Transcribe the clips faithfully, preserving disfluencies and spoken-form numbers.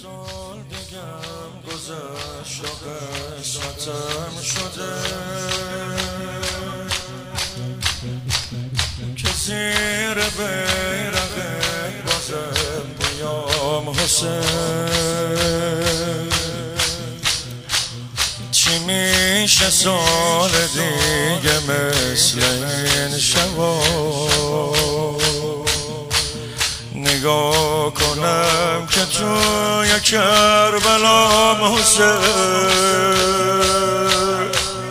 سال دیگم گذشت و قسمتم شده که زیر بیرق بازم بیام حسین. چی میشه سال دیگه مثل این شبا نگاه کنم که توی کربلام حسین.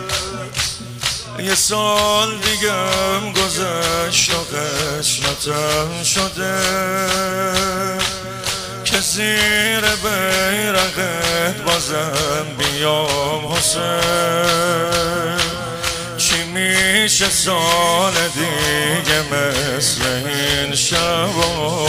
یه سال دیگم گذشت و قسمتم شده که زیر بیرقت بازم بیام حسین. چی میشه سال دیگه مثل این شبا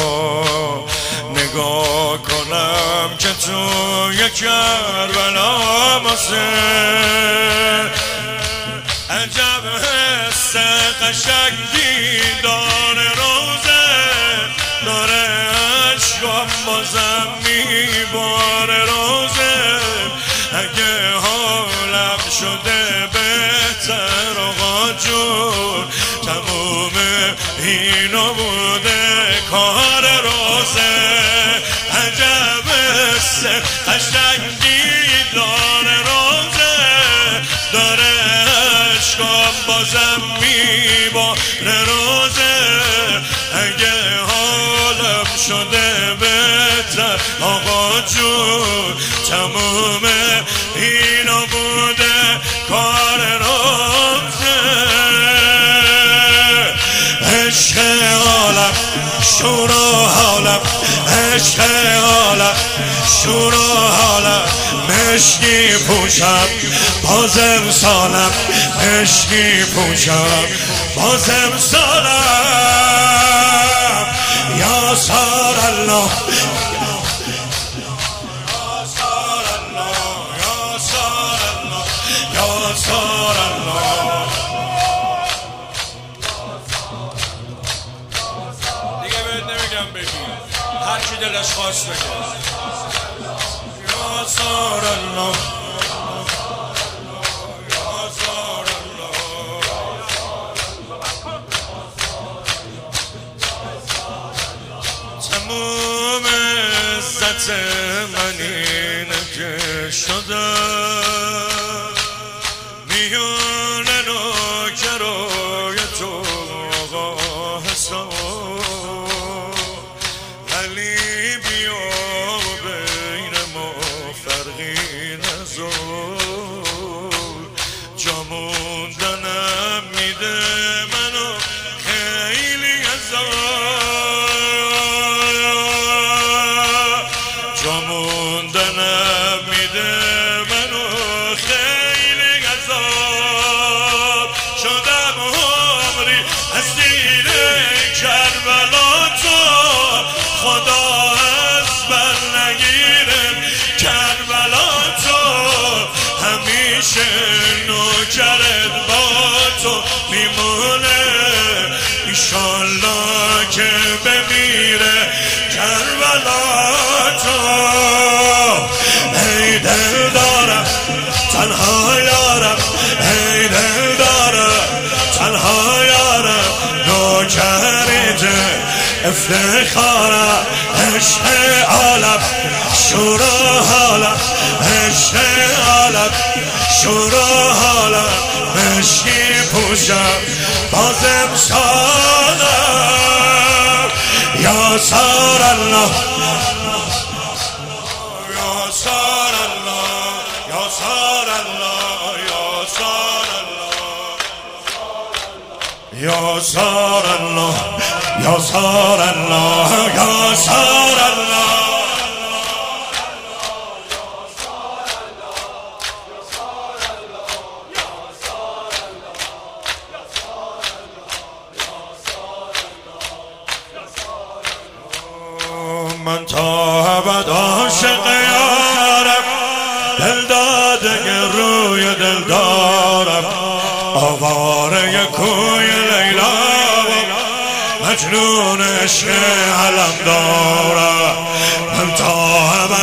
نگاه کنم که توی کربلام حسین. عجب حس قشنگی داره روزه داره عشقم بازم میباره روزه. اگه حالم شده بهتر آقا جون تموم اینو بوده کار روزه. عجب حس قشنگی داره روزه داره عشقم بازم میباره روزه. اگه حالم شده بهتر آقا جون تموم اینو بوده کار روزه. عشق عالم شور و حالم عشق عالم شور و حالم مشکی پوشم بازم سالم مشکی پوشم بازم سالم. یا سال الله یا سال الله یا سال الله یا سال الله. دیگه بهت نمیگم بگی هر کی دلش خواست بگه. یا سال الله تموم عزت من اینه که شدم میون نوکرای تو آقا حساب. ولی بیا بین ما فرقی نذار جا موندنم میده منو خیلی عذاب. جا موندنم میده منو خیلی عذاب. شدم عمری از دیده کربلا تو خدا از بر نگیره کربلا تو. همیشه نوکرت با تو میمونه ایشالله که بمیره کربلا تو. ای دل دارم تنها یارم ای دل دارم تنها یارم نوکرت افتخارم. عشق عالم شور و حالم عشق عالم شور و حالم مشکی پوشم بازم سالم. یا سال الله یا سال الله یا سال الله یا سال الله یا سال الله یا سال الله. من تا ابد عاشق یارم دل داده روی دل دارم آواره کوی لیلا مجنون عشق علم دارم. من تا ابد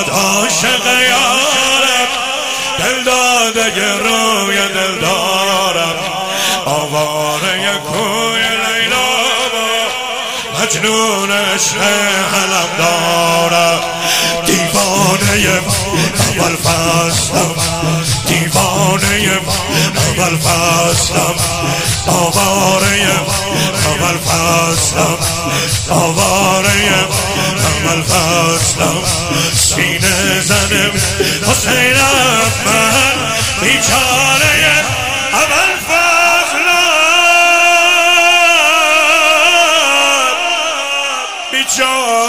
جنون عشق حلم دارم، دیوانه اول فصلم، دیوانه اول فصلم، آواره اول فصلم، آواره اول فصلم، سینه زنم حسینم من بیچاره اول فصلم، بیچاره